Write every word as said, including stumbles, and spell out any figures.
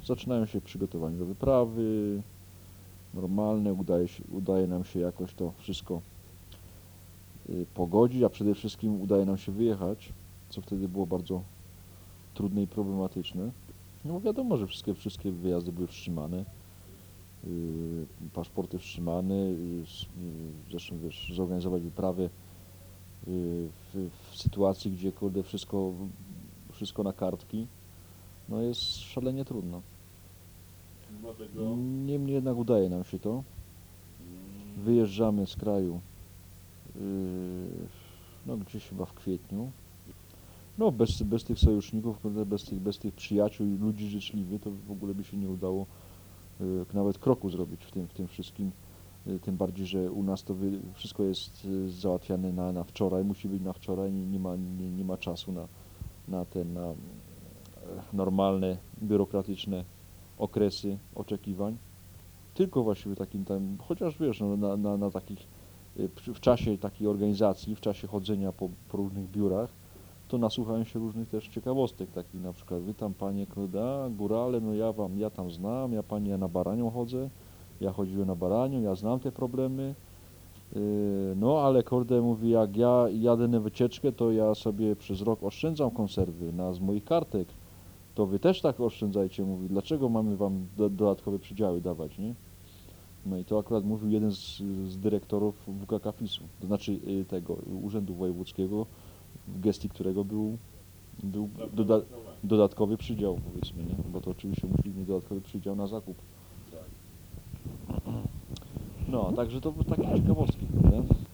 zaczynają się przygotowania do wyprawy, normalne, udaje, się, udaje nam się jakoś to wszystko y, pogodzić, a przede wszystkim udaje nam się wyjechać, co wtedy było bardzo trudne i problematyczne. No bo wiadomo, że wszystkie, wszystkie wyjazdy były wstrzymane, yy, paszporty wstrzymane, yy, zresztą wiesz, zorganizować wyprawę yy, w, w sytuacji, gdzie kurde wszystko, wszystko na kartki, no jest szalenie trudno. Dlatego Niemniej jednak udaje nam się to. mm, Wyjeżdżamy z kraju yy, no gdzieś chyba w kwietniu. No bez, bez tych sojuszników, kurde, bez tych, bez tych przyjaciół i ludzi życzliwych, to w ogóle by się nie udało yy, nawet kroku zrobić w tym, w tym wszystkim. Yy, tym bardziej, że u nas to wy, wszystko jest yy, załatwiane na, na wczoraj, musi być na wczoraj, nie, nie, ma, nie, nie ma czasu na, na te na e, normalne, biurokratyczne okresy oczekiwań. Tylko właściwie takim tam, chociaż wiesz, no, na, na, na takich, y, przy- w czasie takiej organizacji, w czasie chodzenia po, po różnych biurach, to nasłuchałem się różnych też ciekawostek, takich na przykład, wy tam panie, kurde, a górale, no ja wam, ja tam znam, ja panie, ja na Baranią chodzę, ja chodziłem na Baranią, ja znam te problemy, yy, no ale kurde, mówi, jak ja jadę na wycieczkę, to ja sobie przez rok oszczędzam konserwy na, z moich kartek, to wy też tak oszczędzajcie, mówi, dlaczego mamy wam do, dodatkowe przydziały dawać, nie? No i to akurat mówił jeden z, z dyrektorów W K K P I S-u, to znaczy y, tego Urzędu Wojewódzkiego, w gestii którego był, był doda dodatkowy przydział, powiedzmy, nie? Bo to oczywiście musi mieć dodatkowy przydział na zakup. tak. No, także to były takie ciekawostki, prawda?